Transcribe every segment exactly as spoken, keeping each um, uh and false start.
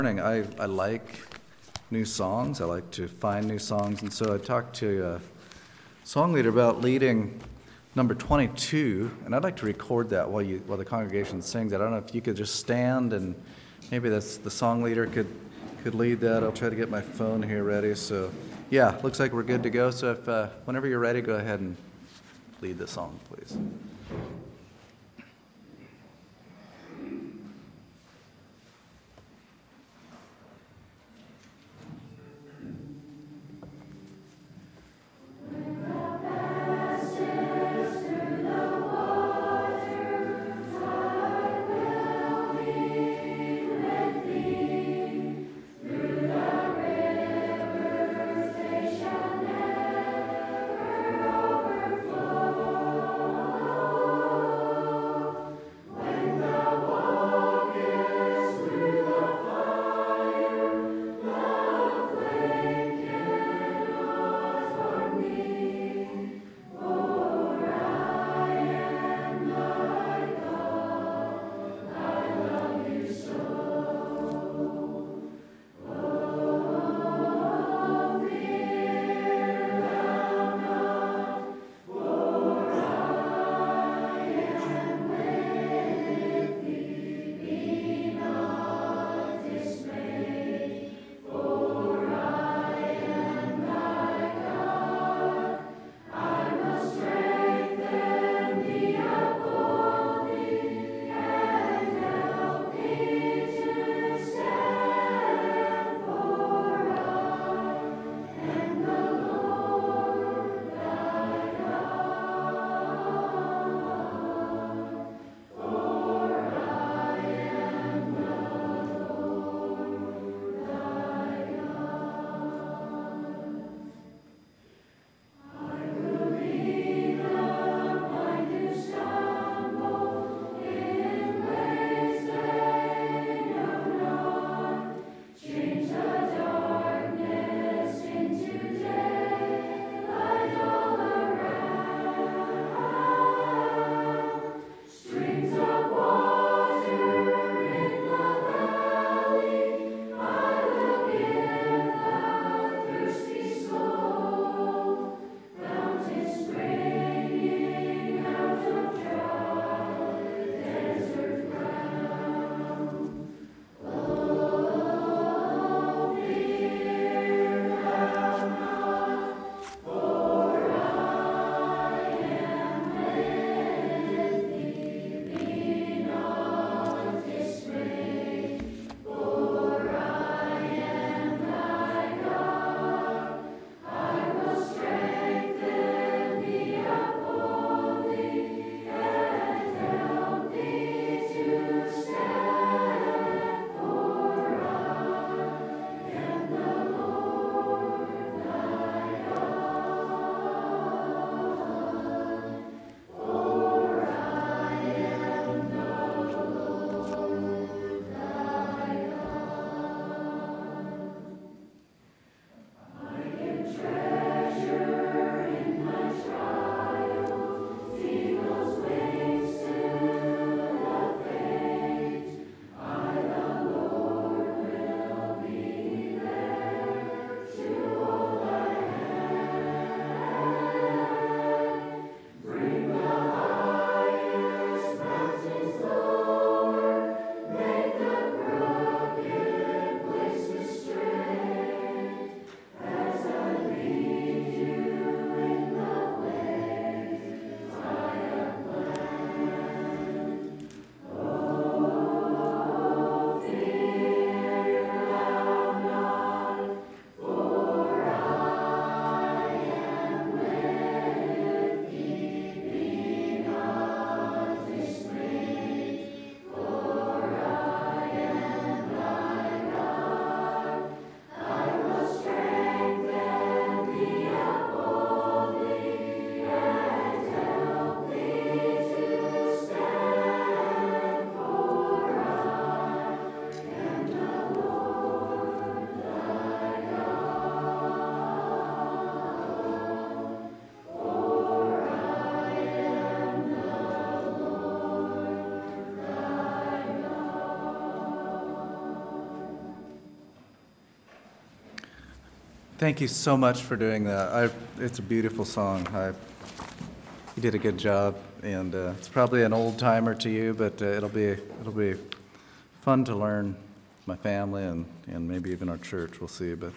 Morning. I, I like new songs. I like to find new songs. And so I talked to a song leader about leading number twenty-two, and I'd like to record that while you while the congregation sings it. I don't know if you could just stand and maybe that's the song leader could could lead that. I'll try to get my phone here ready. So yeah, looks like we're good to go. So if uh, whenever you're ready, go ahead and lead the song, please. Thank you so much for doing that. I, it's a beautiful song. I, you did a good job, and uh, it's probably an old timer to you, but uh, it'll be it'll be fun to learn. My family and, and maybe even our church. We'll see. But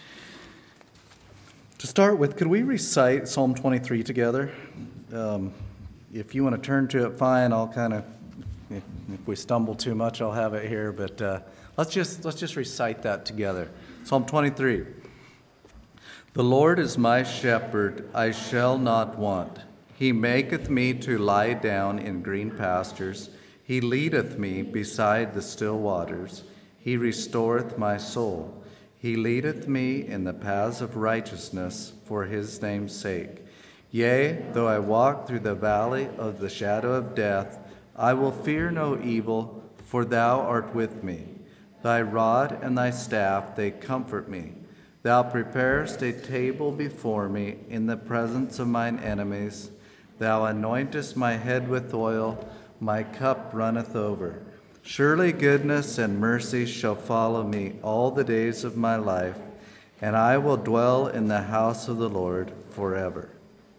to start with, could we recite Psalm twenty-three together? Um, if you want to turn to it, fine. I'll kind of, if, if we stumble too much, I'll have it here. But uh, let's just let's just recite that together. Psalm twenty-three. The Lord is my shepherd, I shall not want. He maketh me to lie down in green pastures. He leadeth me beside the still waters. He restoreth my soul. He leadeth me in the paths of righteousness for his name's sake. Yea, though I walk through the valley of the shadow of death, I will fear no evil, for thou art with me. Thy rod and thy staff, they comfort me. Thou preparest a table before me in the presence of mine enemies. Thou anointest my head with oil, my cup runneth over. Surely goodness and mercy shall follow me all the days of my life, and I will dwell in the house of the Lord forever.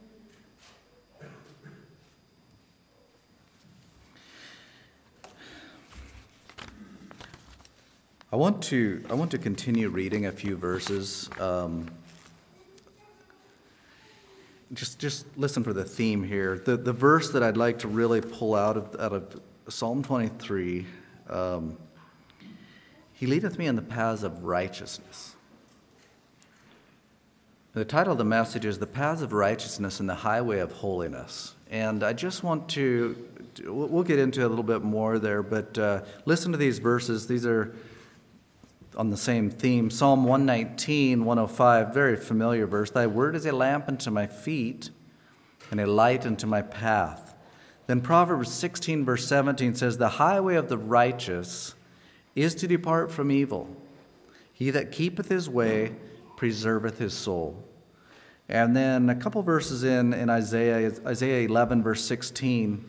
I want to I want to continue reading a few verses. Um, just just listen for the theme here. The the verse that I'd like to really pull out of out of Psalm twenty-three. Um, he leadeth me in the paths of righteousness. The title of the message is "The Paths of Righteousness and the Highway of Holiness." And I just want to, we'll get into a little bit more there, but uh, listen to these verses. These are on the same theme. Psalm one nineteen, one oh five, very familiar verse. Thy word is a lamp unto my feet and a light unto my path. Then Proverbs sixteen, verse seventeen says, the highway of the righteous is to depart from evil. He that keepeth his way preserveth his soul. And then a couple verses in, in Isaiah, Isaiah eleven, verse sixteen.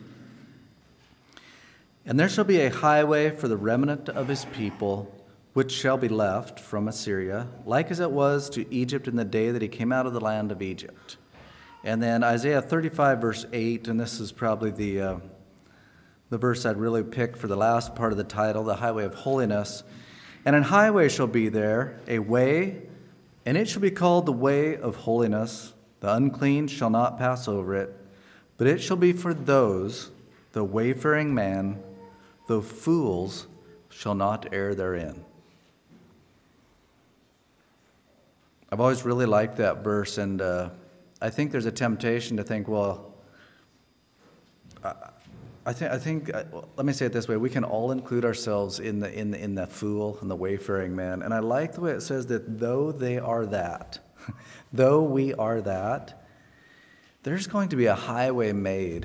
And there shall be a highway for the remnant of his people, which shall be left from Assyria, like as it was to Egypt in the day that he came out of the land of Egypt. And then Isaiah thirty-five, verse eight, and this is probably the uh, the verse I'd really pick for the last part of the title, the highway of holiness. And an highway shall be there, a way, and it shall be called the way of holiness. The unclean shall not pass over it, but it shall be for those, the wayfaring man, though fools shall not err therein. I've always really liked that verse, and uh, I think there's a temptation to think, well, I, I think, I think. I, well, let me say it this way: we can all include ourselves in the in the, in the fool and the wayfaring man. And I like the way it says that though they are that, though we are that, there's going to be a highway made,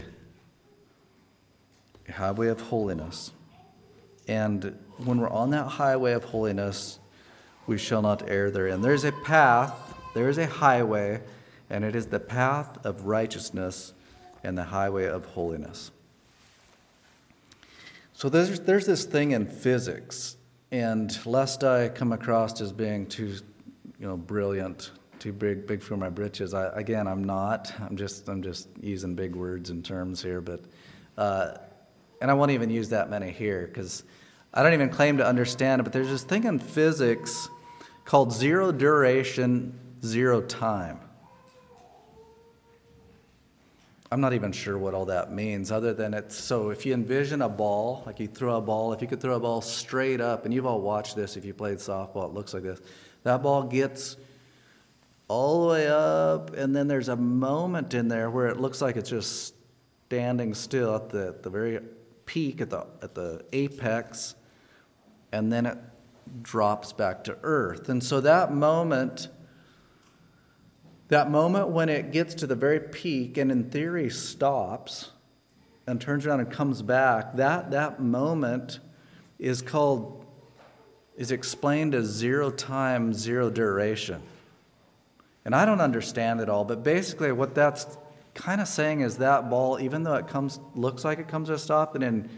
a highway of holiness, and when we're on that highway of holiness, we shall not err therein. There is a path, there is a highway, and it is the path of righteousness and the highway of holiness. So there's there's this thing in physics, and lest I come across as being too, you know, brilliant, too big big for my britches. I, again, I'm not. I'm just I'm just using big words and terms here, but uh, and I won't even use that many here because I don't even claim to understand it. But there's this thing in physics called zero duration, zero time. I'm not even sure what all that means other than it's, so if you envision a ball, like you throw a ball, if you could throw a ball straight up, and you've all watched this if you played softball, it looks like this. That ball gets all the way up, and then there's a moment in there where it looks like it's just standing still at the, at the very peak, at the at the apex, and then it drops back to earth. And so that moment, that moment when it gets to the very peak and in theory stops and turns around and comes back, that, that moment is called, is explained as zero time, zero duration. And I don't understand it all, but basically what that's kind of saying is that ball, even though it comes, looks like it comes to a stop, and in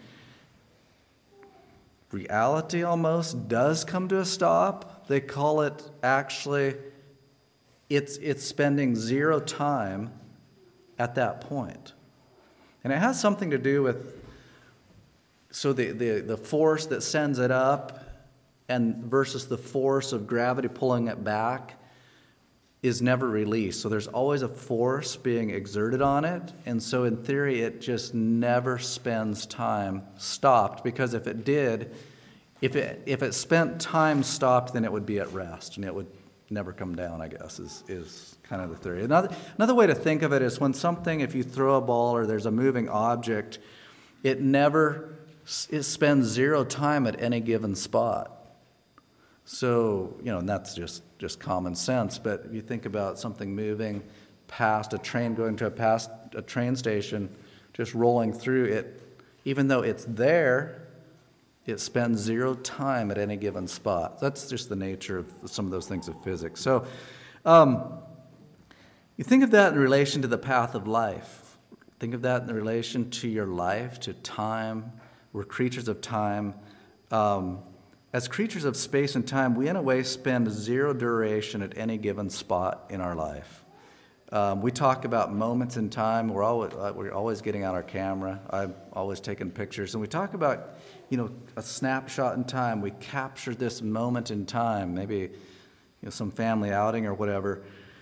reality almost does come to a stop, they call it actually it's, it's spending zero time at that point. And it has something to do with, so the, the, the force that sends it up and versus the force of gravity pulling it back is never released. So there's always a force being exerted on it. And so in theory, it just never spends time stopped, because if it did, if it if it spent time stopped, then it would be at rest and it would never come down, I guess, is, is kind of the theory. Another, another way to think of it is when something, if you throw a ball or there's a moving object, it never, it spends zero time at any given spot. So, you know, and that's just, just common sense. But if you think about something moving past a train, going to a past a train station, just rolling through it, even though it's there, it spends zero time at any given spot. That's just the nature of some of those things of physics. So um, you think of that in relation to the path of life. Think of that in relation to your life, to time. We're creatures of time. Um, as creatures of space and time, we in a way spend zero duration at any given spot in our life. Um, we talk about moments in time. We're always, uh, we're always getting out our camera. I'm always taking pictures. And we talk about, you know, a snapshot in time. We capture this moment in time, maybe, you know, some family outing or whatever.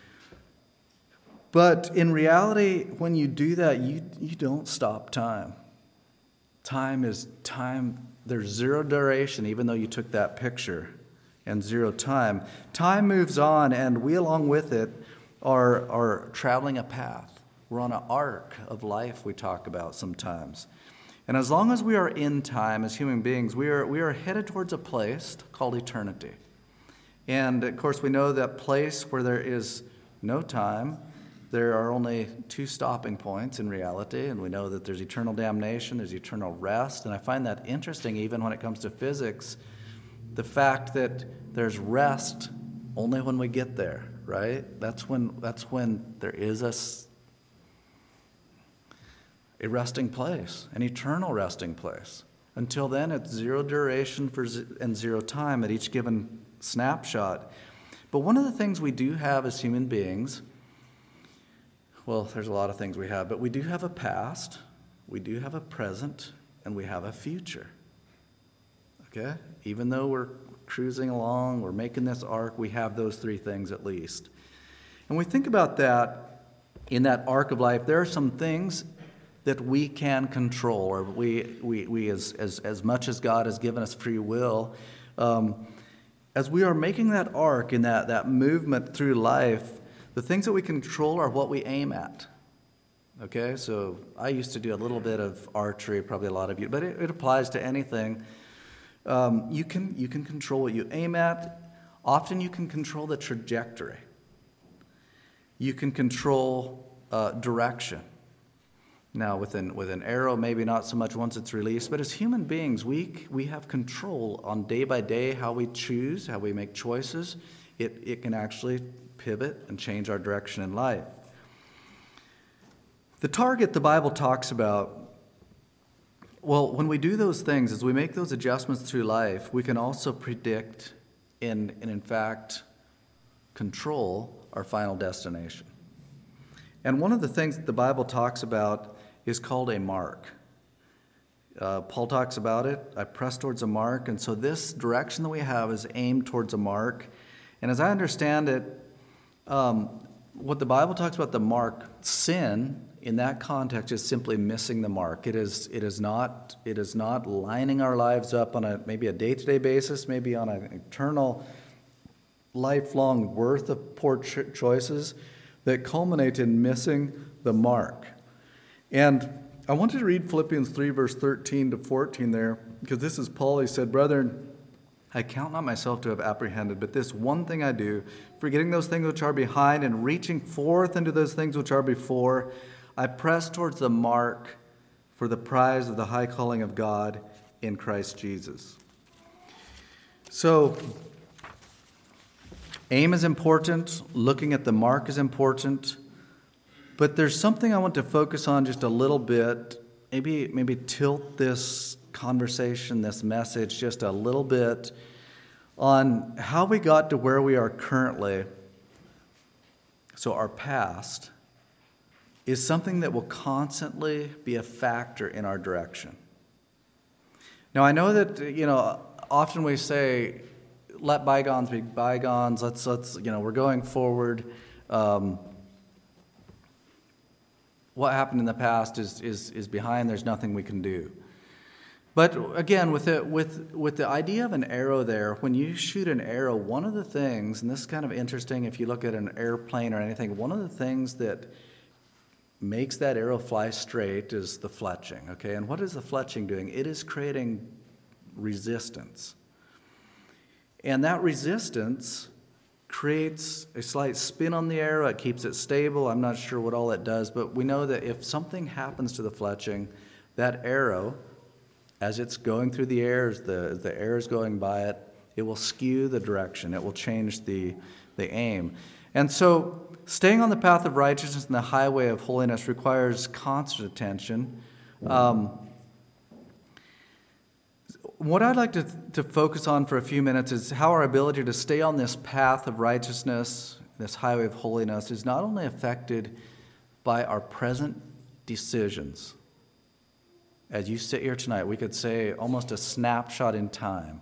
But in reality, when you do that, you, you don't stop time. Time is time. There's zero duration, even though you took that picture, and zero time. Time moves on, and we along with it are, are traveling a path. We're on an arc of life we talk about sometimes. And as long as we are in time as human beings, we are, we are headed towards a place called eternity. And of course, we know that place where there is no time, there are only two stopping points in reality, and we know that there's eternal damnation, there's eternal rest. And I find that interesting even when it comes to physics, the fact that there's rest only when we get there, right? That's when, that's when there is a a resting place, an eternal resting place. Until then, it's zero duration for z- and zero time at each given snapshot. But one of the things we do have as human beings, well, there's a lot of things we have, but we do have a past, we do have a present, and we have a future. Okay? Even though we're cruising along, we're making this arc, we have those three things at least. And we think about that in that arc of life, there are some things that we can control, or we, we, we as, as, as much as God has given us free will, um, as we are making that arc in that, that movement through life, the things that we control are what we aim at. Okay, so I used to do a little bit of archery, probably a lot of you, but it, it applies to anything. Um, you can, you can control what you aim at. Often you can control the trajectory. You can control uh, direction. Now, with an, with an arrow, maybe not so much once it's released, but as human beings, we, we have control on day by day how we choose, how we make choices. It, it can actually pivot and change our direction in life. The target the Bible talks about, well, when we do those things, as we make those adjustments through life, we can also predict and, and in fact, control our final destination. And one of the things that the Bible talks about is called a mark. Uh, Paul talks about it, I press towards a mark, and so this direction that we have is aimed towards a mark. And as I understand it, um, what the Bible talks about the mark, sin, in that context, is simply missing the mark. It is, it is not, it is not lining our lives up on a maybe a day-to-day basis, maybe on an eternal, lifelong worth of poor ch- choices that culminate in missing the mark. And I wanted to read Philippians three, verse thirteen to fourteen there, because this is Paul. He said, "Brethren, I count not myself to have apprehended, but this one thing I do, forgetting those things which are behind and reaching forth into those things which are before, I press towards the mark for the prize of the high calling of God in Christ Jesus." So, aim is important, looking at the mark is important, but there's something I want to focus on just a little bit, maybe maybe tilt this conversation, this message just a little bit on how we got to where we are currently So our past is something that will constantly be a factor in our direction. Now, I know that, you know, often we say, let bygones be bygones, let's, let's you know, we're going forward. Um, what happened in the past is, is, is behind, there's nothing we can do. But again, with it, with with the idea of an arrow there, when you shoot an arrow, one of the things, and this is kind of interesting if you look at an airplane or anything, one of the things that makes that arrow fly straight is the fletching, okay? And what is the fletching doing? It is creating resistance. And that resistance creates a slight spin on the arrow. It keeps it stable. I'm not sure what all it does, but we know that if something happens to the fletching, that arrow, as it's going through the air, as the, the air is going by it, it will skew the direction. It will change the, the aim. And so staying on the path of righteousness and the highway of holiness requires constant attention. Um, what I'd like to, to focus on for a few minutes is how our ability to stay on this path of righteousness, this highway of holiness, is not only affected by our present decisions. As you sit here tonight, we could say almost a snapshot in time.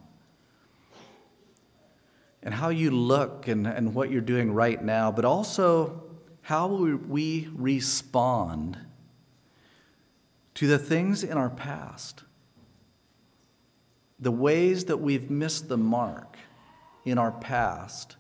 And how you look and, and what you're doing right now, but also how we, we respond to the things in our past, the ways that we've missed the mark in our past.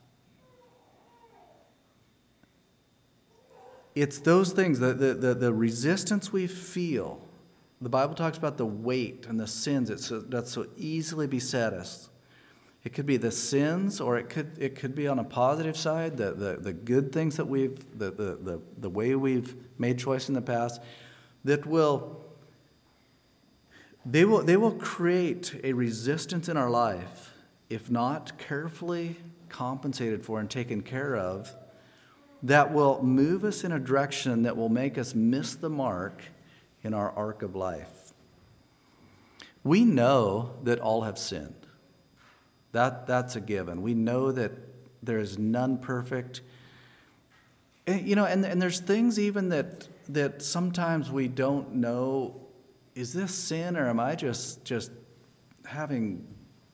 It's those things, the, the, the, the resistance we feel. The Bible talks about the weight and the sins that so, that so easily beset us. It could be the sins, or it could it could be on a positive side, the the, the good things that we've, the, the, the, the way we've made choice in the past, that will, they will, they will create a resistance in our life if not carefully compensated for and taken care of, that will move us in a direction that will make us miss the mark in our arc of life. We know that all have sinned. That, that's a given. We know that there is none perfect. And, you know, and, and there's things even that that sometimes we don't know, is this sin or am I just just having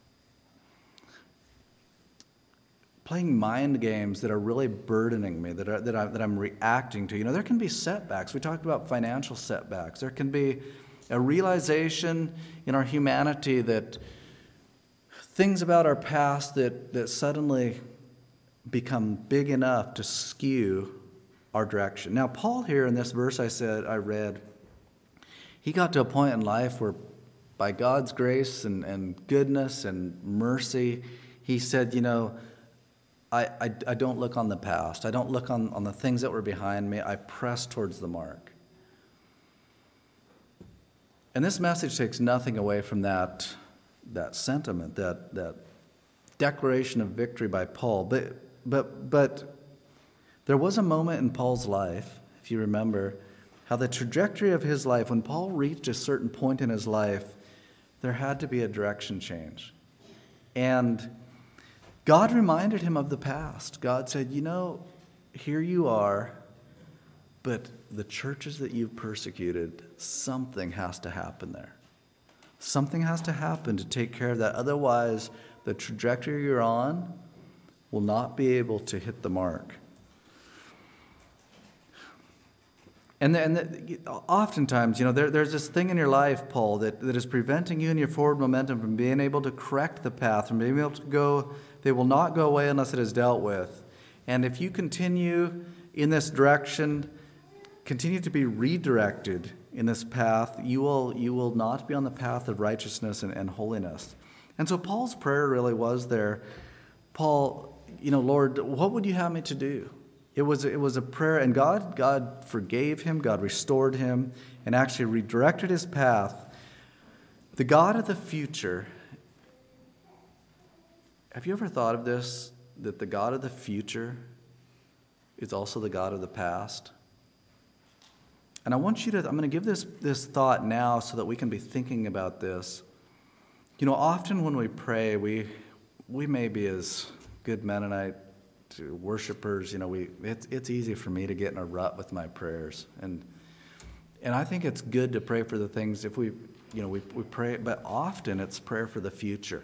playing mind games that are really burdening me, that are, that, I, that I'm reacting to. You know, there can be setbacks. We talked about financial setbacks. There can be a realization in our humanity that things about our past that, that suddenly become big enough to skew our direction. Now, Paul here in this verse I said, I read, he got to a point in life where by God's grace and, and goodness and mercy, he said, you know, I, I, I don't look on the past. I don't look on, on the things that were behind me. I press towards the mark. And this message takes nothing away from that that sentiment, that that declaration of victory by Paul. But but but there was a moment in Paul's life, if you remember, how the trajectory of his life, when Paul reached a certain point in his life, there had to be a direction change. And God reminded him of the past. God said, you know, here you are, but the churches that you've persecuted, something has to happen there. Something has to happen to take care of that. Otherwise, the trajectory you're on will not be able to hit the mark. And, the, and the, oftentimes, you know, there, there's this thing in your life, Paul, that, that is preventing you and your forward momentum from being able to correct the path, from being able to go. They will not go away unless it is dealt with. And if you continue in this direction, continue to be redirected in this path, you will you will not be on the path of righteousness and, and holiness. And so Paul's prayer really was there, Paul, you know, Lord, what would you have me to do? It was it was a prayer, and God God forgave him, God restored him, and actually redirected his path. The God of the future. Have you ever thought of this, that the God of the future is also the God of the past? And I want you to, I'm going to give this, this thought now so that we can be thinking about this. You know, often when we pray, we we may be as good Mennonite to worshipers, you know, we it's it's easy for me to get in a rut with my prayers, and and I think it's good to pray for the things if we, you know, we we pray, but often it's prayer for the future.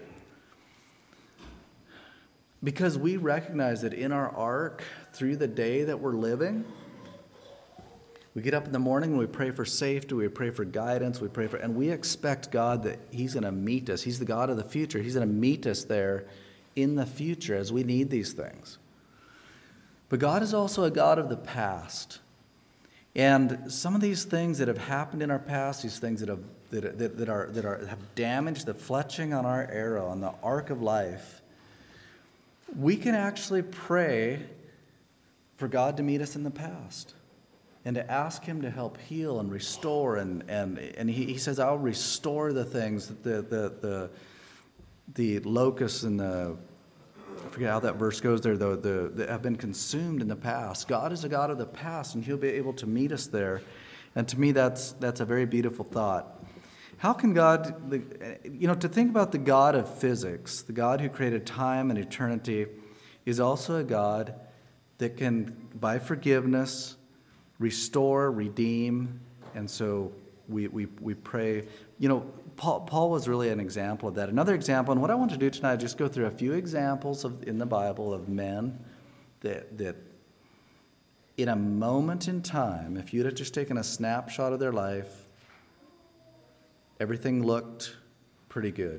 Because we recognize that in our arc, through the day that we're living, we get up in the morning and we pray for safety, we pray for guidance, we pray for, and we expect God that He's going to meet us. He's the God of the future. He's going to meet us there in the future as we need these things. But God is also a God of the past. And some of these things that have happened in our past, these things that have that, that, that are that are have damaged the fletching on our arrow, on the arc of life, we can actually pray for God to meet us in the past and to ask Him to help heal and restore. And and, and he, he says, I'll restore the things, that the, the, the, the locusts and the, I forget how that verse goes there, though, the, that have been consumed in the past. God is a God of the past, and He'll be able to meet us there. And to me, that's that's a very beautiful thought. How can God, you know, to think about the God of physics, the God who created time and eternity, is also a God that can, by forgiveness, restore, redeem. And so we we, we pray. You know, Paul, Paul was really an example of that. Another example, and what I want to do tonight is just go through a few examples of in the Bible of men that that in a moment in time, if you'd have just taken a snapshot of their life, everything looked pretty good.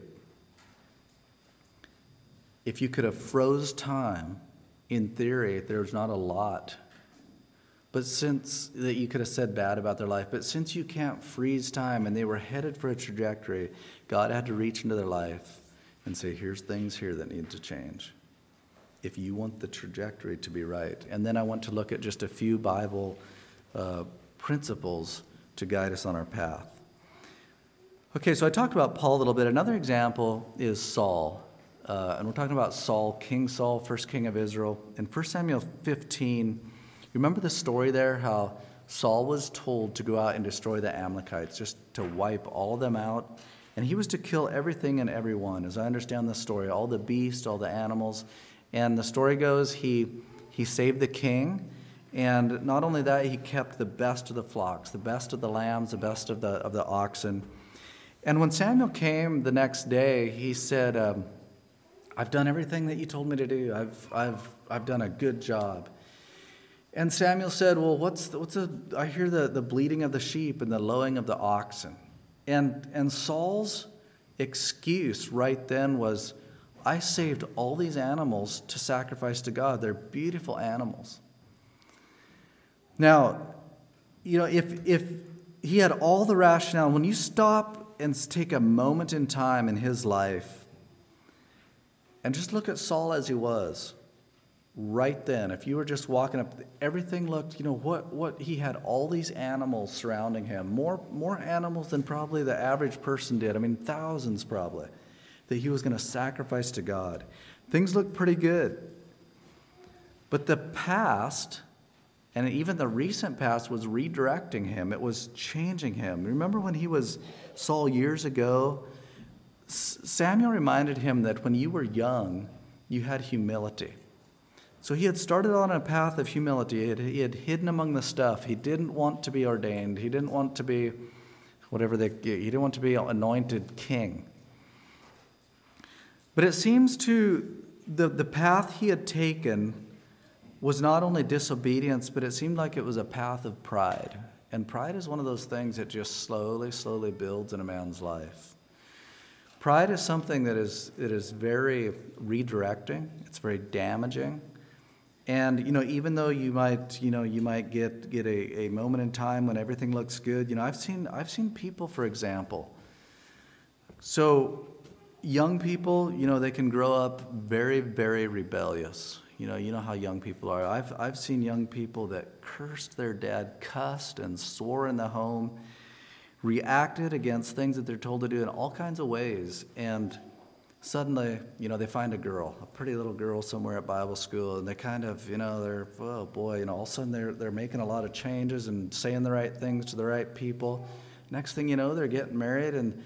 If you could have froze time, in theory, there's not a lot. But since that you could have said bad about their life, but since you can't freeze time and they were headed for a trajectory, God had to reach into their life and say, here's things here that need to change if you want the trajectory to be right. And then I want to look at just a few Bible uh, principles to guide us on our path. Okay, so I talked about Paul a little bit. Another example is Saul. Uh, and we're talking about Saul, King Saul, first king of Israel. In First Samuel fifteen, you remember the story there, how Saul was told to go out and destroy the Amalekites, just to wipe all of them out. And he was to kill everything and everyone, as I understand the story, all the beasts, all the animals. And the story goes, he, he saved the king. And not only that, he kept the best of the flocks, the best of the lambs, the best of the of the oxen. And when Samuel came the next day, he said, um, I've done everything that you told me to do. I've I've I've done a good job. And Samuel said, well, what's the, what's the, I hear the, the bleating of the sheep and the lowing of the oxen. And and Saul's excuse right then was, I saved all these animals to sacrifice to God. They're beautiful animals. Now, you know, if if he had all the rationale, when you stop and take a moment in time in his life and just look at Saul as he was right then, if you were just walking up, everything looked, you know, what what he had all these animals surrounding him, more more animals than probably the average person did. I mean, thousands probably, that he was going to sacrifice to God. Things looked pretty good. But the past, and even the recent past, was redirecting him. It was changing him. Remember when he was Saul years ago? Samuel reminded him that when you were young, you had humility. So he had started on a path of humility. He had, he had hidden among the stuff. He didn't want to be ordained. He didn't want to be whatever they, he didn't want to be anointed king. But it seems to the, the path he had taken was not only disobedience, but it seemed like it was a path of pride. And pride is one of those things that just slowly, slowly builds in a man's life. Pride is something that is it is very redirecting. It's very damaging. And, you know, even though you might, you know, you might get get a, a moment in time when everything looks good, you know, I've seen I've seen people, for example. So young people, you know, they can grow up very, very rebellious. You know, you know how young people are. I've I've seen young people that cursed their dad, cussed and swore in the home, reacted against things that they're told to do in all kinds of ways. And suddenly, you know, they find a girl, a pretty little girl somewhere at Bible school, and they kind of, you know, they're, oh boy, you know, all of a sudden they're they're making a lot of changes and saying the right things to the right people. Next thing you know, they're getting married, and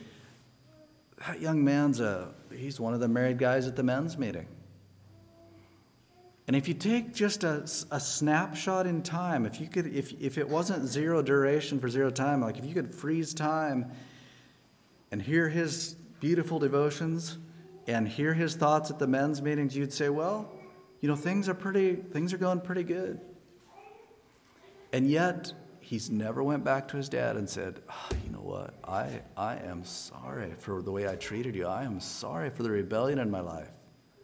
that young man's a, he's one of the married guys at the men's meeting. And if you take just a, a snapshot in time, if you could, if if it wasn't zero duration for zero time, like if you could freeze time and hear his beautiful devotions and hear his thoughts at the men's meetings, you'd say, well, you know, things are pretty, things are going pretty good. And yet, he's never went back to his dad and said, oh, you know what, I, I am sorry for the way I treated you. I am sorry for the rebellion in my life.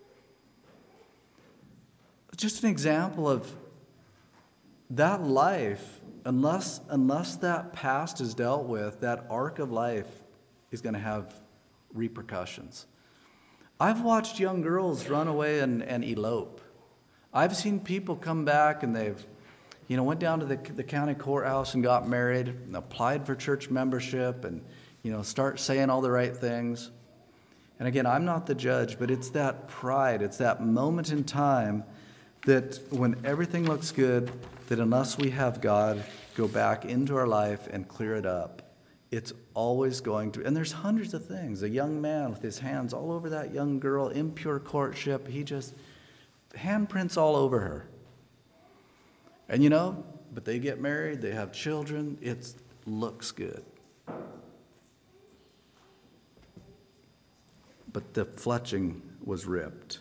Just an example of that life, unless, unless that past is dealt with, that arc of life is going to have repercussions. I've watched young girls run away and, and elope. I've seen people come back and they've, you know, went down to the, the county courthouse and got married and applied for church membership and, you know, start saying all the right things. And again, I'm not the judge, but it's that pride, it's that moment in time that when everything looks good, that unless we have God go back into our life and clear it up, it's always going to, and there's hundreds of things. A young man with his hands all over that young girl, impure courtship, he just, handprints all over her. And you know, but they get married, they have children, it looks good. But the fletching was ripped.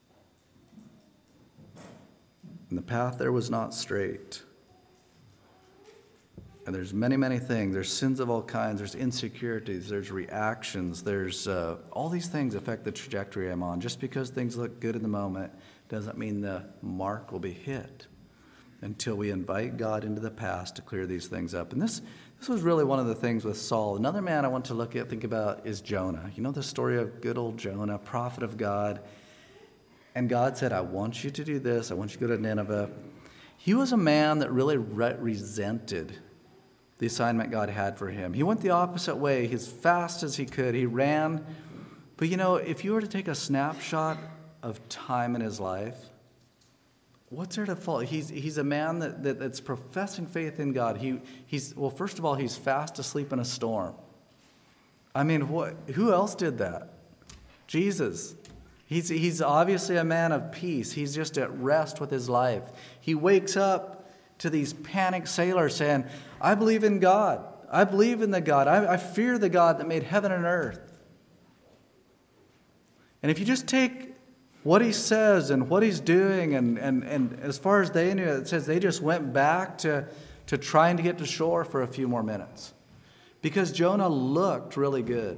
And the path there was not straight. And there's many, many things. There's sins of all kinds. There's insecurities. There's reactions. There's uh, all these things affect the trajectory I'm on. Just because things look good in the moment doesn't mean the mark will be hit until we invite God into the past to clear these things up. And this this was really one of the things with Saul. Another man I want to look at, think about, is Jonah. You know the story of good old Jonah, prophet of God. And God said, I want you to do this. I want you to go to Nineveh. He was a man that really re- resented the assignment God had for him. He went the opposite way, as fast as he could. He ran. But you know, if you were to take a snapshot of time in his life, what's there to follow? He's he's a man that, that that's professing faith in God. He he's well, first of all, he's fast asleep in a storm. I mean, what? Who else did that? Jesus. He's he's obviously a man of peace. He's just at rest with his life. He wakes up to these panicked sailors saying, I believe in God. I believe in the God. I, I fear the God that made heaven and earth. And if you just take what he says and what he's doing, and, and, and as far as they knew, it says they just went back to, to trying to get to shore for a few more minutes. Because Jonah looked really good.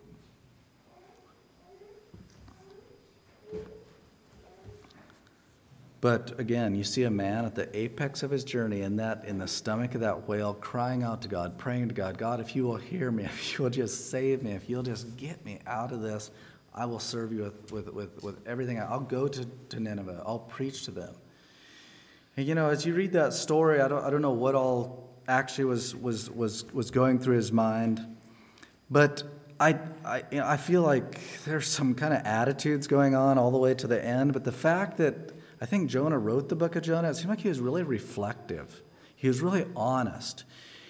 But again, you see a man at the apex of his journey, in that in the stomach of that whale, crying out to God, praying to God, God, if you will hear me, if you will just save me, if you'll just get me out of this, I will serve you with, with, with, with everything. I'll go to, to Nineveh. I'll preach to them. And you know, as you read that story, I don't I don't know what all actually was was was, was going through his mind, but I I you know, I feel like there's some kind of attitudes going on all the way to the end. But the fact that I think Jonah wrote the book of Jonah, it seemed like he was really reflective. He was really honest.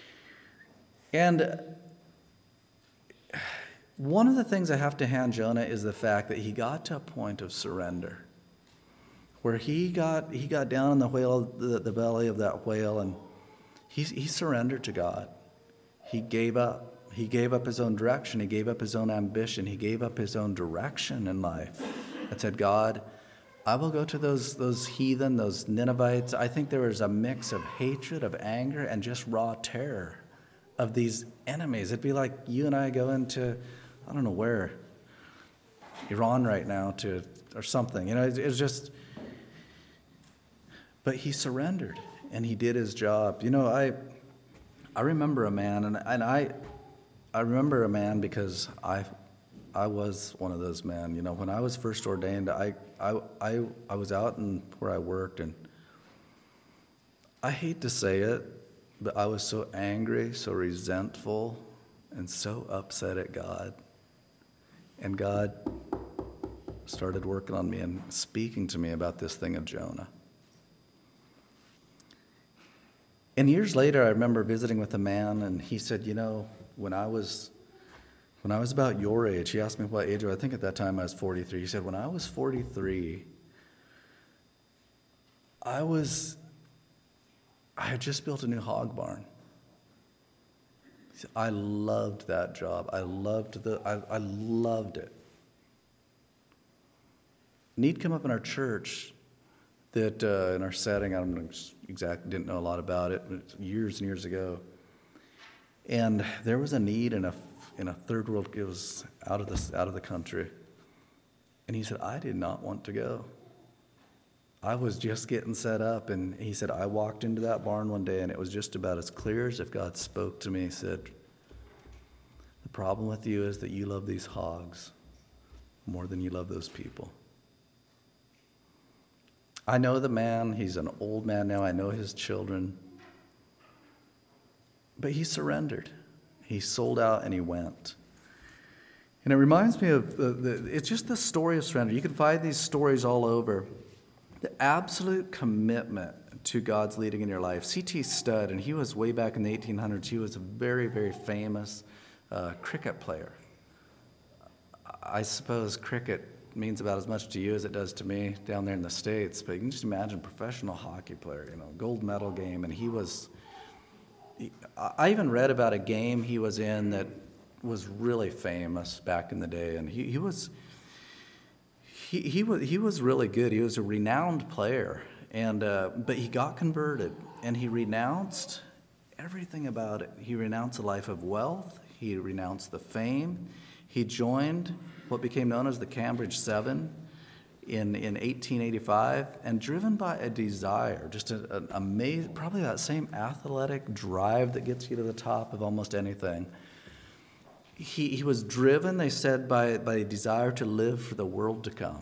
And one of the things I have to hand Jonah is the fact that he got to a point of surrender, where he got he got down in the whale, the, the belly of that whale, and he he surrendered to God. He gave up. He gave up his own direction. He gave up his own ambition. He gave up his own direction in life, and said, God, I will go to those those heathen, those Ninevites. I think there was a mix of hatred, of anger, and just raw terror of these enemies. It'd be like you and I go into, I don't know where, Iran right now, to or something. You know, it, it was just, but he surrendered and he did his job. You know, I I remember a man, and and I I remember a man because I I was one of those men. You know, when I was first ordained, I I I, I was out in where I worked, and I hate to say it, but I was so angry, so resentful, and so upset at God. And God started working on me and speaking to me about this thing of Jonah. And years later, I remember visiting with a man, and he said, you know, when I was when I was about your age, he asked me what age I was. I think at that time I was forty-three. He said, when I was forty-three, I was, I had just built a new hog barn. I loved that job. I loved the, I, I loved it. Need come up in our church that uh, in our setting, I don't know exactly, didn't know a lot about it, but years and years ago. And there was a need in a in a third world, it was out of the out of the country. And he said, I did not want to go. I was just getting set up, and he said, I walked into that barn one day, and it was just about as clear as if God spoke to me. He said, the problem with you is that you love these hogs more than you love those people. I know the man, he's an old man now, I know his children, but he surrendered. He sold out and he went. And it reminds me of, the, the, it's just the story of surrender. You can find these stories all over. The absolute commitment to God's leading in your life. C T Studd, and he was way back in the eighteen hundreds, he was a very, very famous uh, cricket player. I suppose cricket means about as much to you as it does to me down there in the States, but you can just imagine professional hockey player, you know, gold medal game, and he was, he, I even read about a game he was in that was really famous back in the day, and he, he was, he, he was, he was really good. He was a renowned player, and, uh, but he got converted, and he renounced everything about it. He renounced a life of wealth. He renounced the fame. He joined what became known as the Cambridge Seven in, in eighteen eighty-five, and driven by a desire, just an amazing, probably that same athletic drive that gets you to the top of almost anything. He, he was driven, they said, by, by a desire to live for the world to come.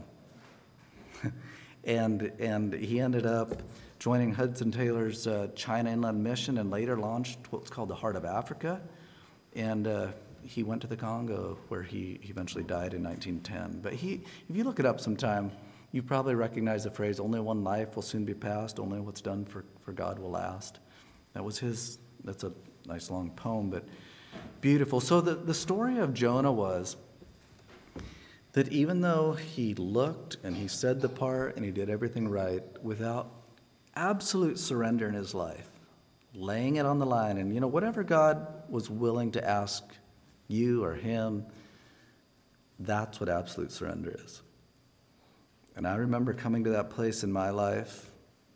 and, and he ended up joining Hudson Taylor's uh, China Inland Mission, and later launched what's called the Heart of Africa. And uh, he went to the Congo, where he eventually died in nineteen ten. But he, if you look it up sometime, you probably recognize the phrase, only one life will soon be passed, only what's done for, for God will last. That was his, that's a nice long poem, but beautiful. So the, the story of Jonah was that even though he looked and he said the part and he did everything right, without absolute surrender in his life, laying it on the line, and you know, whatever God was willing to ask you or him, that's what absolute surrender is. And I remember coming to that place in my life,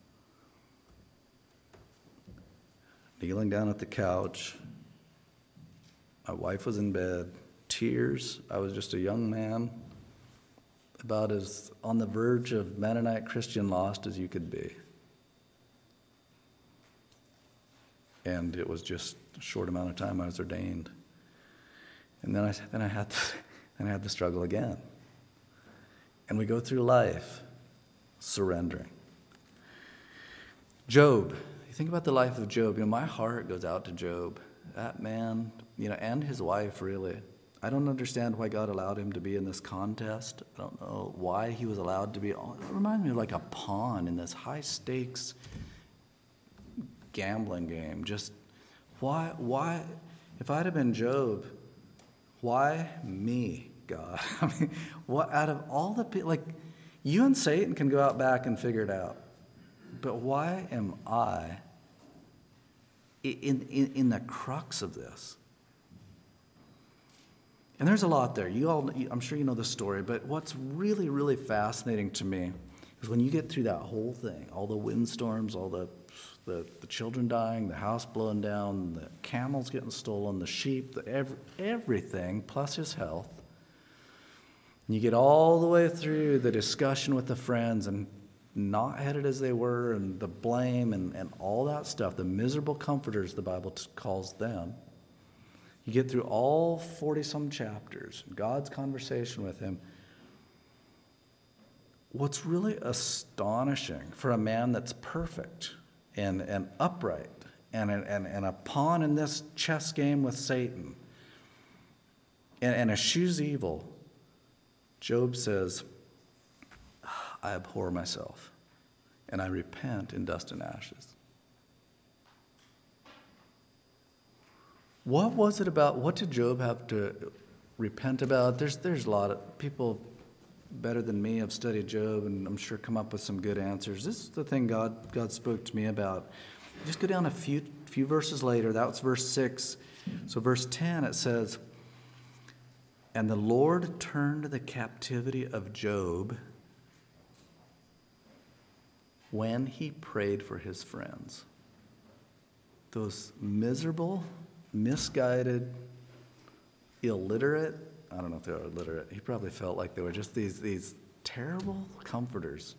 kneeling down at the couch. My wife was in bed, tears. I was just a young man, about as on the verge of Mennonite Christian lost as you could be. And it was just a short amount of time I was ordained. And then I then I had to, then I had to struggle again. And we go through life surrendering. Job, you think about the life of Job. You know, my heart goes out to Job. That man, you know, and his wife, really. I don't understand why God allowed him to be in this contest. I don't know why he was allowed to be. It reminds me of like a pawn in this high stakes gambling game. Just why, why, if I'd have been Job, why me, God? I mean, what out of all the people, like, you and Satan can go out back and figure it out, but why am I in, in, in the crux of this? And there's a lot there. You all, I'm sure you know the story, but what's really, really fascinating to me is when you get through that whole thing, all the windstorms, all the The, the children dying, the house blowing down, the camels getting stolen, the sheep, the every, everything, plus his health. And you get all the way through the discussion with the friends and not headed as they were, and the blame and, and all that stuff, the miserable comforters, the Bible t- calls them. You get through all forty-some chapters, God's conversation with him. What's really astonishing for a man that's perfect and, and upright and, and, and a pawn in this chess game with Satan and, and eschews evil, Job says, I abhor myself and I repent in dust and ashes. What was it about, what did Job have to repent about? There's, there's a lot of people better than me have studied Job and I'm sure come up with some good answers. This is the thing God God spoke to me about. Just go down a few few verses later. That was verse six. So verse ten, it says, "And the Lord turned the captivity of Job when he prayed for his friends." Those miserable, misguided, illiterate, I don't know if they were illiterate. He probably felt like they were just these, these terrible comforters.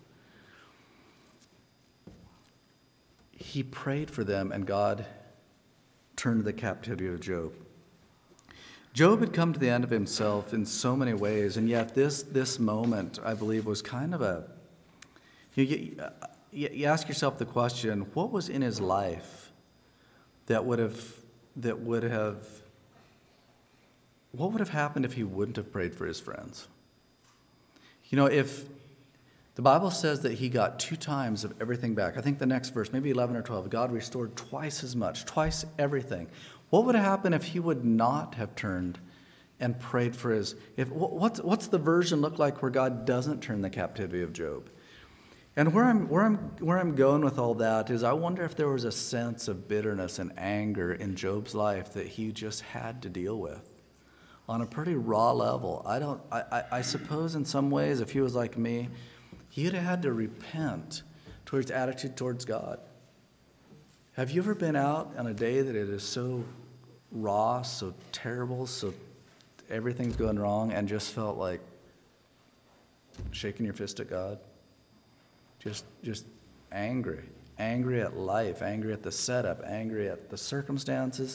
He prayed for them, and God turned the captivity of Job. Job had come to the end of himself in so many ways, and yet this, this moment, I believe, was kind of a... You, you, you ask yourself the question, what was in his life that would have... that would have What would have happened if he wouldn't have prayed for his friends? You know, if the Bible says that he got two times of everything back, I think the next verse, maybe eleven or twelve, God restored twice as much, twice everything. What would happen if he would not have turned and prayed for his... If what's what's the version look like where God doesn't turn the captivity of Job? And where I'm where I'm where I'm going with all that is, I wonder if there was a sense of bitterness and anger in Job's life that he just had to deal with on a pretty raw level. I don't. I, I, I suppose in some ways, if he was like me, he'd have had to repent towards attitude towards God. Have you ever been out on a day that it is so raw, so terrible, so everything's going wrong, and just felt like shaking your fist at God? Just, just angry, angry at life, angry at the setup, angry at the circumstances,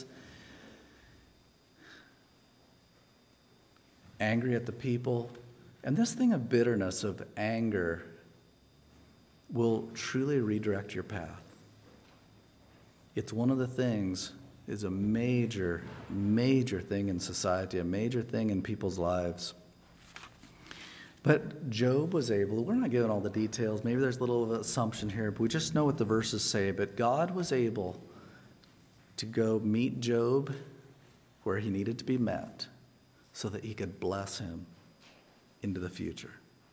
angry at the people. And this thing of bitterness, of anger, will truly redirect your path. It's one of the things, is a major, major thing in society, a major thing in people's lives. But Job was able, we're not given all the details, maybe there's a little of an assumption here, but we just know what the verses say. But God was able to go meet Job where he needed to be met so that he could bless him into the future.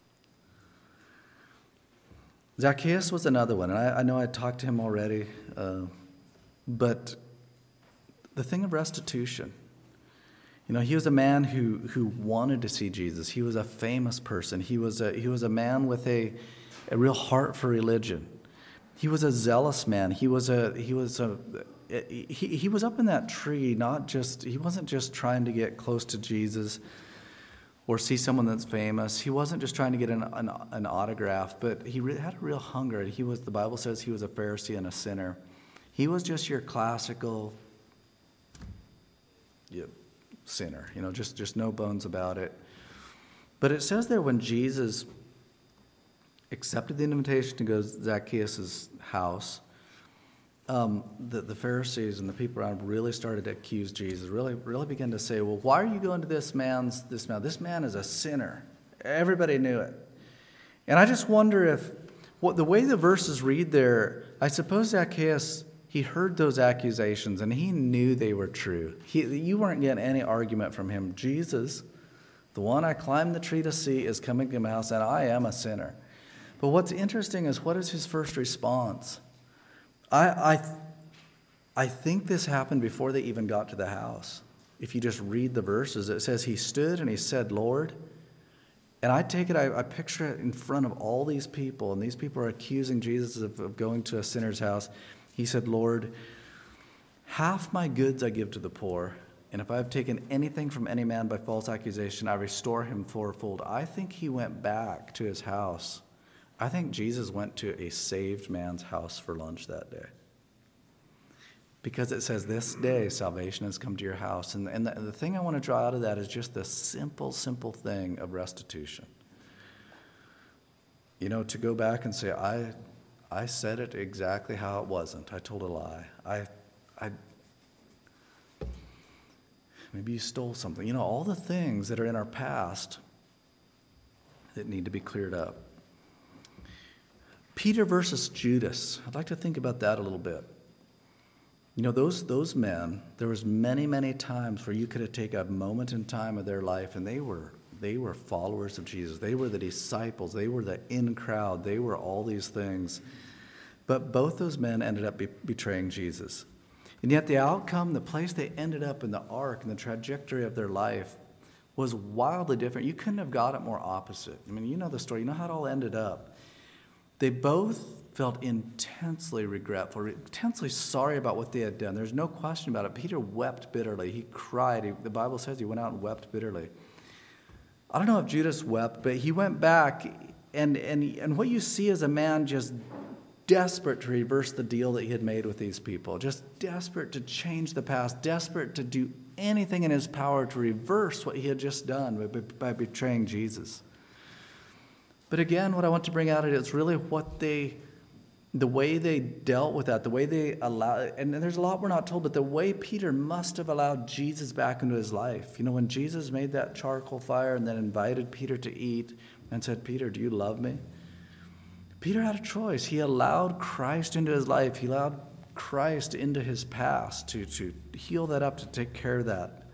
Zacchaeus was another one, and I, I know I talked to him already, uh, but the thing of restitution. You know, he was a man who, who wanted to see Jesus. He was a famous person. He was a, he was a man with a, a real heart for religion. He was a zealous man. He was a he was a he, he was up in that tree, not just he wasn't just trying to get close to Jesus or see someone that's famous. He wasn't just trying to get an an, an autograph, but he re- had a real hunger. He was, the Bible says, he was a Pharisee and a sinner. He was just your classical yeah, sinner, you know, just, just no bones about it. But it says there when Jesus accepted the invitation to go to Zacchaeus' house, um, the, the Pharisees and the people around really started to accuse Jesus, really really began to say, well, why are you going to this man's, this man? This man is a sinner. Everybody knew it. And I just wonder if, what the way the verses read there, I suppose Zacchaeus, he heard those accusations and he knew they were true. He, you weren't getting any argument from him. Jesus, the one I climbed the tree to see, is coming to my house, and I am a sinner. But what's interesting is, what is his first response? I, I, I think this happened before they even got to the house. If you just read the verses, it says he stood and he said, Lord. And I take it, I, I picture it in front of all these people, and these people are accusing Jesus of, of going to a sinner's house. He said, Lord, half my goods I give to the poor, and if I have taken anything from any man by false accusation, I restore him fourfold. I think he went back to his house. I think Jesus went to a saved man's house for lunch that day. Because it says, this day salvation has come to your house. And, and, the, and the thing I want to draw out of that is just the simple, simple thing of restitution. You know, to go back and say, I I said it exactly how it wasn't. I told a lie. I, I, maybe you stole something. You know, all the things that are in our past that need to be cleared up. Peter versus Judas. I'd like to think about that a little bit. You know, those those men, there was many, many times where you could have taken a moment in time of their life and they were They were followers of Jesus. They were the disciples. They were the in crowd. They were all these things. But both those men ended up be- betraying Jesus. And yet the outcome, the place they ended up in the arc and the trajectory of their life was wildly different. You couldn't have got it more opposite. I mean, you know the story. You know how it all ended up. They both felt intensely regretful, intensely sorry about what they had done. There's no question about it. Peter wept bitterly. He cried. He, the Bible says he went out and wept bitterly. I don't know if Judas wept, but he went back, and, and, and what you see is a man just desperate to reverse the deal that he had made with these people, just desperate to change the past, desperate to do anything in his power to reverse what he had just done by, by betraying Jesus. But again, what I want to bring out is really what they, the way they dealt with that, the way they allowed, and there's a lot we're not told, but the way Peter must have allowed Jesus back into his life. You know, when Jesus made that charcoal fire and then invited Peter to eat and said, Peter, do you love me? Peter had a choice. He allowed Christ into his life. He allowed Christ into his past to, to heal that up, to take care of that.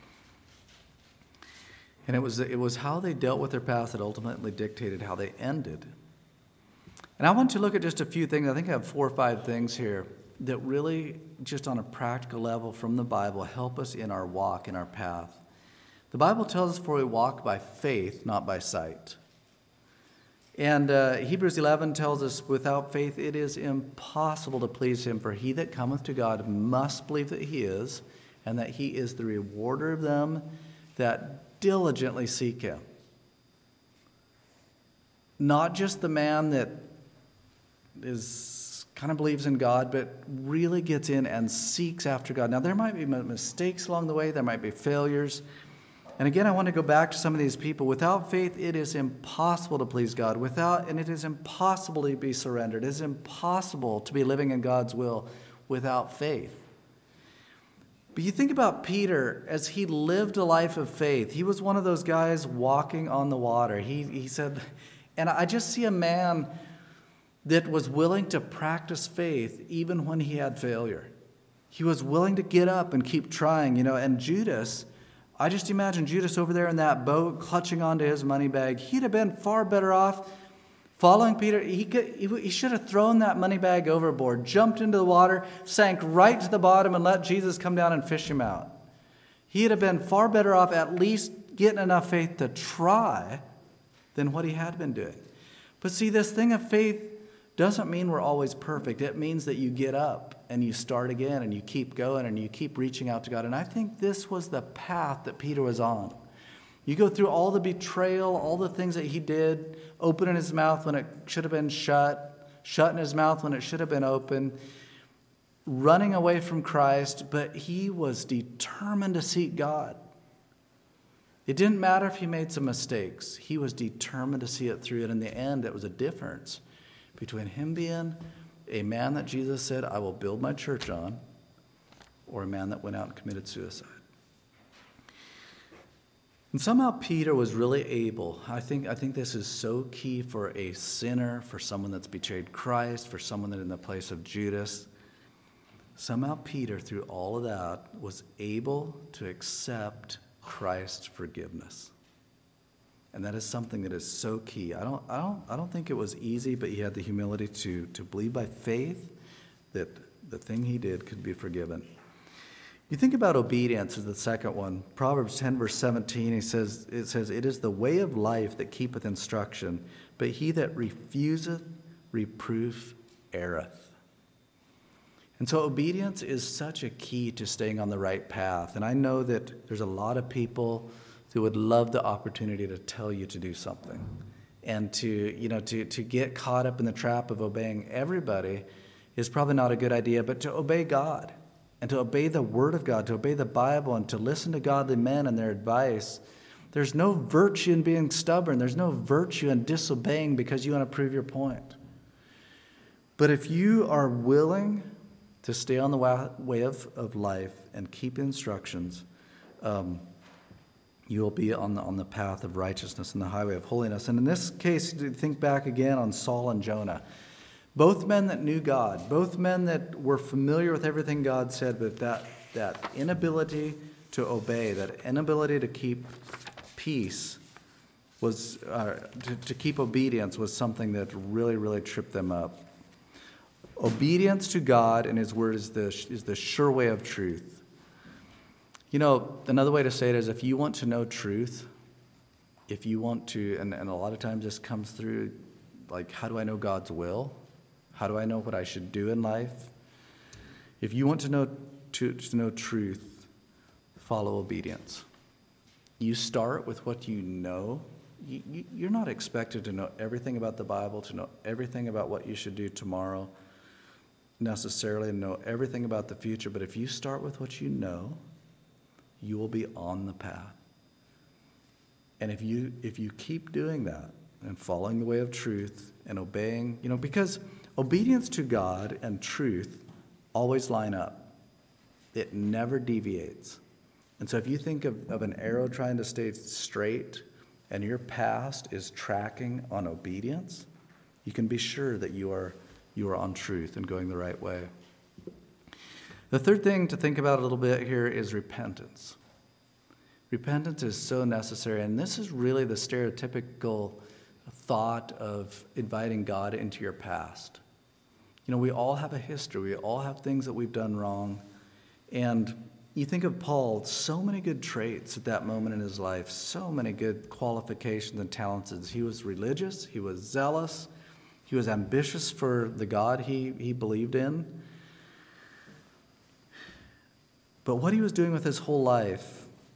And it was, it was how they dealt with their past that ultimately dictated how they ended. And I want to look at just a few things. I think I have four or five things here that really, just on a practical level from the Bible, help us in our walk, in our path. The Bible tells us, for we walk by faith, not by sight. And uh, Hebrews eleven tells us, without faith it is impossible to please him, for he that cometh to God must believe that he is, and that he is the rewarder of them that diligently seek him. Not just the man that is kind of believes in God, but really gets in and seeks after God. Now, there might be mistakes along the way. There might be failures. And again, I want to go back to some of these people. Without faith, it is impossible to please God. Without, and it is impossible to be surrendered. It is impossible to be living in God's will without faith. But you think about Peter as he lived a life of faith. He was one of those guys walking on the water. He, he said, and I just see a man that was willing to practice faith even when he had failure. He was willing to get up and keep trying, you know, and Judas, I just imagine Judas over there in that boat clutching onto his money bag. He'd have been far better off following Peter. He, could, he should have thrown that money bag overboard, jumped into the water, sank right to the bottom, and let Jesus come down and fish him out. He'd have been far better off at least getting enough faith to try than what he had been doing. But see, this thing of faith doesn't mean we're always perfect. It means that you get up and you start again and you keep going and you keep reaching out to God. And I think this was the path that Peter was on. You go through all the betrayal, all the things that he did, opening his mouth when it should have been shut, shutting his mouth when it should have been open, running away from Christ, but he was determined to seek God. It didn't matter if he made some mistakes. He was determined to see it through. And in the end, it was a difference between him being a man that Jesus said, I will build my church on, or a man that went out and committed suicide. And somehow Peter was really able, I think, I think this is so key for a sinner, for someone that's betrayed Christ, for someone that in the place of Judas. Somehow Peter, through all of that, was able to accept Christ's forgiveness. And that is something that is so key. I don't, I don't, I don't think it was easy, but he had the humility to, to believe by faith that the thing he did could be forgiven. You think about obedience as the second one. Proverbs ten, verse seventeen, he says, it says, it is the way of life that keepeth instruction, but he that refuseth reproof erreth. And so obedience is such a key to staying on the right path. And I know that there's a lot of people who would love the opportunity to tell you to do something. And to, you know, to, to get caught up in the trap of obeying everybody is probably not a good idea, but to obey God and to obey the Word of God, to obey the Bible and to listen to godly men and their advice. There's no virtue in being stubborn. There's no virtue in disobeying because you want to prove your point. But if you are willing to stay on the way of, of life and keep instructions, um, you will be on the, on the path of righteousness and the highway of holiness. And in this case, think back again on Saul and Jonah. Both men that knew God, both men that were familiar with everything God said, but that, that inability to obey, that inability to keep peace was uh, to, to keep obedience was something that really, really tripped them up. Obedience to God and His Word is the, is the sure way of truth. You know, another way to say it is if you want to know truth, if you want to, and, and a lot of times this comes through, like, how do I know God's will? How do I know what I should do in life? If you want to know to, to know truth, follow obedience. You start with what you know. You, you, you're not expected to know everything about the Bible, to know everything about what you should do tomorrow, necessarily know everything about the future. But if you start with what you know, you will be on the path. And if you if you keep doing that and following the way of truth and obeying, you know, because obedience to God and truth always line up. It never deviates. And so if you think of, of an arrow trying to stay straight and your past is tracking on obedience, you can be sure that you are you are on truth and going the right way. The third thing to think about a little bit here is repentance. Repentance is so necessary, and this is really the stereotypical thought of inviting God into your past. You know, we all have a history. We all have things that we've done wrong. And you think of Paul, so many good traits at that moment in his life, so many good qualifications and talents. He was religious, he was zealous, he was ambitious for the God he, he believed in. But what he was doing with his whole life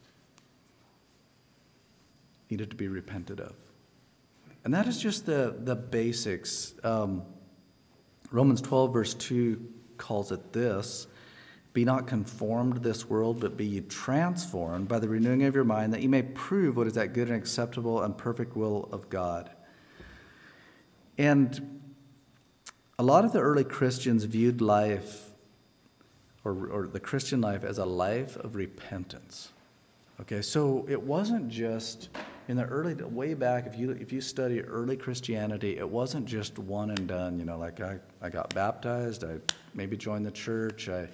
needed to be repented of. And that is just the, the basics. Um, Romans twelve, verse two calls it this: be not conformed to this world, but be ye transformed by the renewing of your mind, that ye may prove what is that good and acceptable and perfect will of God. And a lot of the early Christians viewed life, or, or the Christian life, as a life of repentance. Okay, so it wasn't just in the early, way back, if you if you study early Christianity, it wasn't just one and done. You know, like I, I got baptized, I maybe joined the church, I,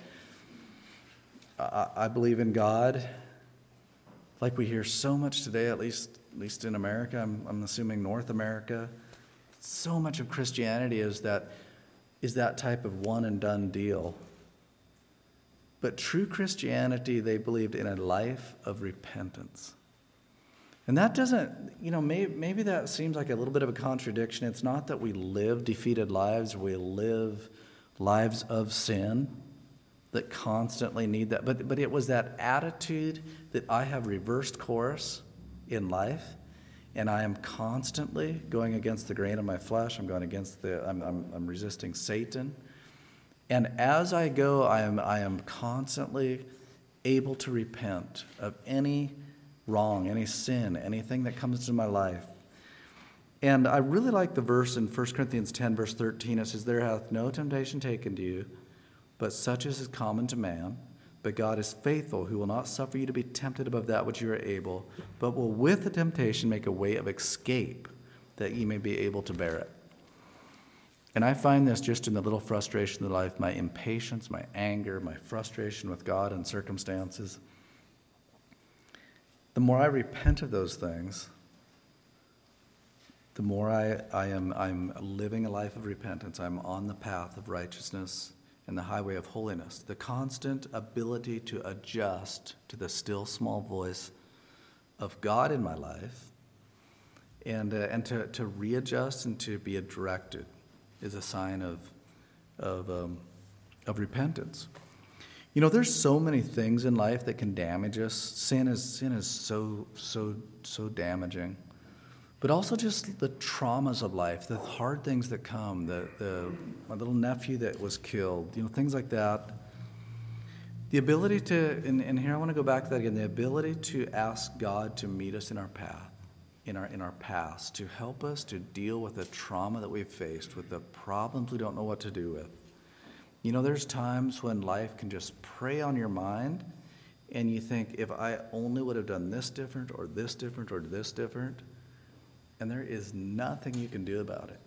I I believe in God. Like we hear so much today, at least at least in America, I'm I'm assuming North America. So much of Christianity is that is that type of one and done deal. But true Christianity, they believed in a life of repentance. And that doesn't, you know, maybe, maybe that seems like a little bit of a contradiction. It's not that we live defeated lives, we live lives of sin that constantly need that. But, but it was that attitude that I have reversed course in life, and I am constantly going against the grain of my flesh. I'm going against the, I'm, I'm, I'm resisting Satan. And as I go, I am I am constantly able to repent of any wrong, any sin, anything that comes into my life. And I really like the verse in First Corinthians ten, verse thirteen. It says, there hath no temptation taken to you, but such as is common to man. But God is faithful, who will not suffer you to be tempted above that which you are able, but will with the temptation make a way of escape, that ye may be able to bear it. And I find this just in the little frustration of life, my impatience, my anger, my frustration with God and circumstances. The more I repent of those things, the more I, I am I'm living a life of repentance. I'm on the path of righteousness and the highway of holiness. The constant ability to adjust to the still small voice of God in my life, and uh, and to, to readjust and to be directed is a sign of of um, of repentance. You know, there's so many things in life that can damage us. Sin is sin is so so so damaging, but also just the traumas of life, the hard things that come. The the my little nephew that was killed. You know, things like that. The ability to, and, and here I want to go back to that again. The ability to ask God to meet us in our path. in our in our past, to help us to deal with the trauma that we've faced, with the problems we don't know what to do with. You know, there's times when life can just prey on your mind, and you think, if I only would have done this different, or this different, or this different, and there is nothing you can do about it.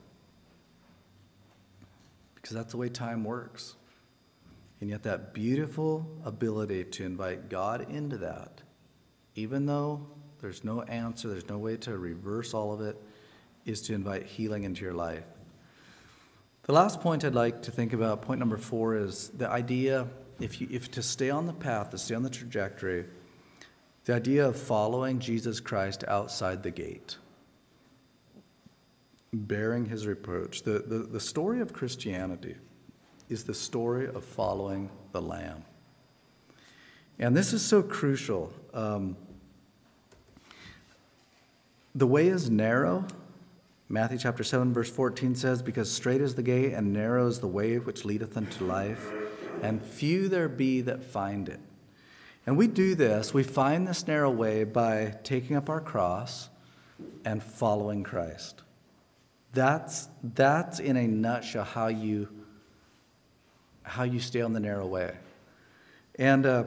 Because that's the way time works. And yet that beautiful ability to invite God into that, even though there's no answer, there's no way to reverse all of it, is to invite healing into your life. The last point I'd like to think about, point number four, is the idea, if you if to stay on the path, to stay on the trajectory, the idea of following Jesus Christ outside the gate, bearing his reproach. The, the, the story of Christianity is the story of following the Lamb. And this is so crucial. Um, the way is narrow. Matthew chapter seven, verse fourteen says, because straight is the gate and narrow is the way which leadeth unto life, and few there be that find it. And we do this, we find this narrow way by taking up our cross and following Christ. That's, that's in a nutshell how you, how you stay on the narrow way. And uh,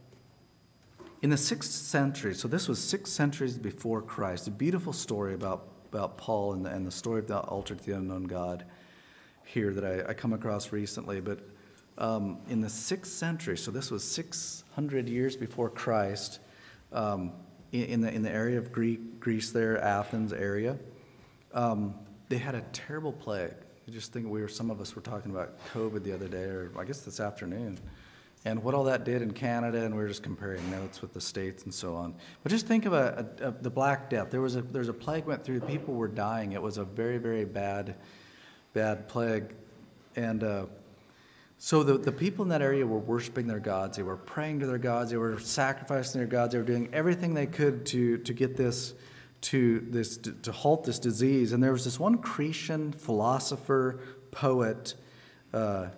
in the sixth century, so this was six centuries before Christ, a beautiful story about, about Paul and the, and the story of the altar to the unknown God here that I, I come across recently. But um, in the sixth century, so this was six hundred years before Christ, um, in, in, the, in the area of Greek, Greece there, Athens area, um, they had a terrible plague. I just think we were, some of us were talking about COVID the other day, or I guess this afternoon, and what all that did in Canada, and we were just comparing notes with the States and so on. But just think of a, a, a, the Black Death. There was a there's a plague went through. People were dying. It was a very, very bad, bad plague. And uh, so the, the people in that area were worshiping their gods. They were praying to their gods. They were sacrificing their gods. They were doing everything they could to to get this to this to halt this disease. And there was this one Cretan philosopher, poet. Uh,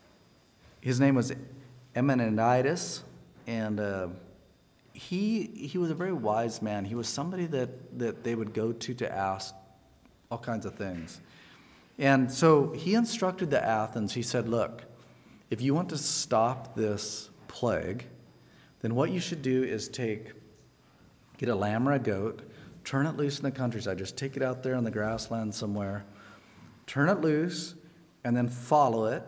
his name was Epimenides, and uh, he he was a very wise man. He was somebody that, that they would go to to ask all kinds of things. And so he instructed the Athens. He said, look, if you want to stop this plague, then what you should do is take, get a lamb or a goat, turn it loose in the countryside. Just take it out there on the grassland somewhere, turn it loose, and then follow it.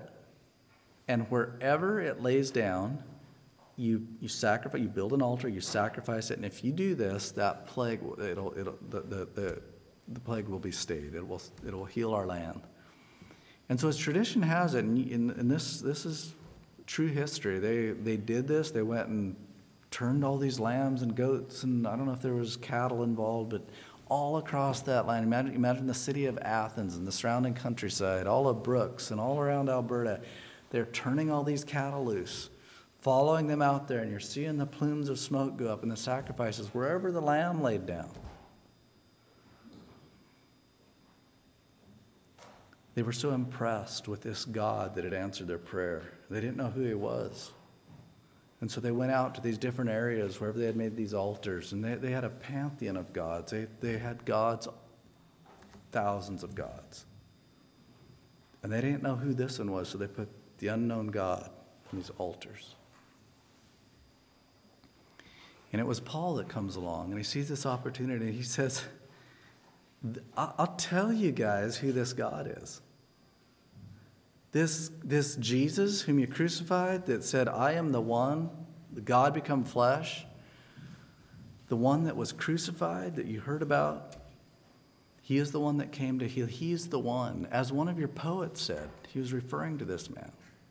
And wherever it lays down, you you sacrifice. You build an altar. You sacrifice it. And if you do this, that plague, it'll it'll the the the, the plague will be stayed. It will it will heal our land. And so, as tradition has it, and, and, and this this is true history. They they did this. They went and turned all these lambs and goats, and I don't know if there was cattle involved, but all across that land. Imagine imagine the city of Athens and the surrounding countryside, all of Brooks and all around Alberta. They're turning all these cattle loose, following them out there, and you're seeing the plumes of smoke go up and the sacrifices wherever the lamb laid down. They were so impressed with this God that had answered their prayer. They didn't know who he was. And so they went out to these different areas wherever they had made these altars, and they, they had a pantheon of gods. They, they had gods, thousands of gods. And they didn't know who this one was, so they put the unknown God on these altars. And it was Paul that comes along, and he sees this opportunity, and he says, I'll tell you guys who this God is. This, this Jesus whom you crucified that said, I am the one, the God become flesh, the one that was crucified that you heard about, he is the one that came to heal. He is the one. As one of your poets said, he was referring to this man.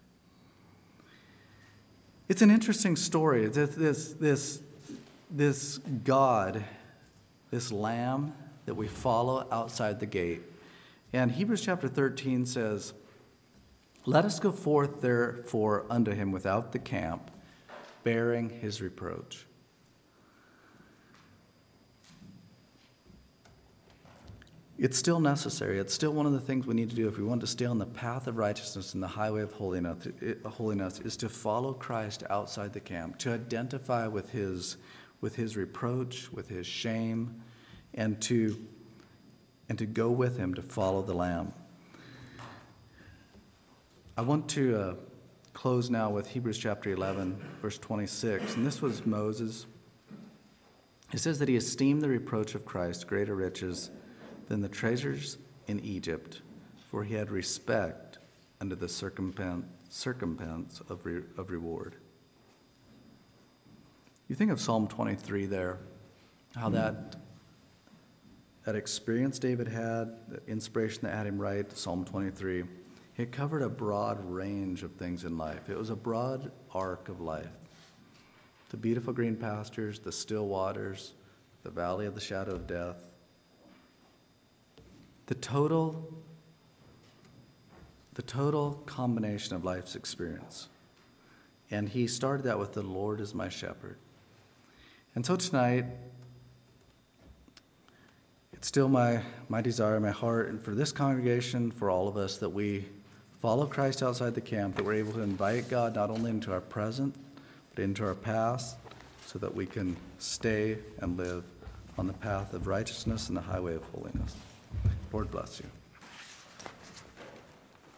It's an interesting story. This, this, this, this God, this lamb that we follow outside the gate. And Hebrews chapter thirteen says, let us go forth therefore unto him without the camp, bearing his reproach. It's still necessary. It's still one of the things we need to do if we want to stay on the path of righteousness and the highway of holiness, holiness is to follow Christ outside the camp, to identify with his, with his reproach, with his shame, and to, and to go with him to follow the Lamb. I want to uh, close now with Hebrews chapter eleven, verse twenty-six. And this was Moses. It says that he esteemed the reproach of Christ greater riches than the treasures in Egypt, for he had respect unto the circumpen- circumstance of, re- of reward. You think of Psalm twenty-three there. how that, that experience David had, the inspiration that had him write Psalm twenty-three, it covered a broad range of things in life. It was a broad arc of life. The beautiful green pastures, the still waters, the valley of the shadow of death. The total, the total combination of life's experience. And he started that with, the Lord is my shepherd. And so tonight, it's still my, my desire, my heart, and for this congregation, for all of us, that we follow Christ outside the camp, that we're able to invite God not only into our present, but into our past, so that we can stay and live on the path of righteousness and the highway of holiness. Lord bless you.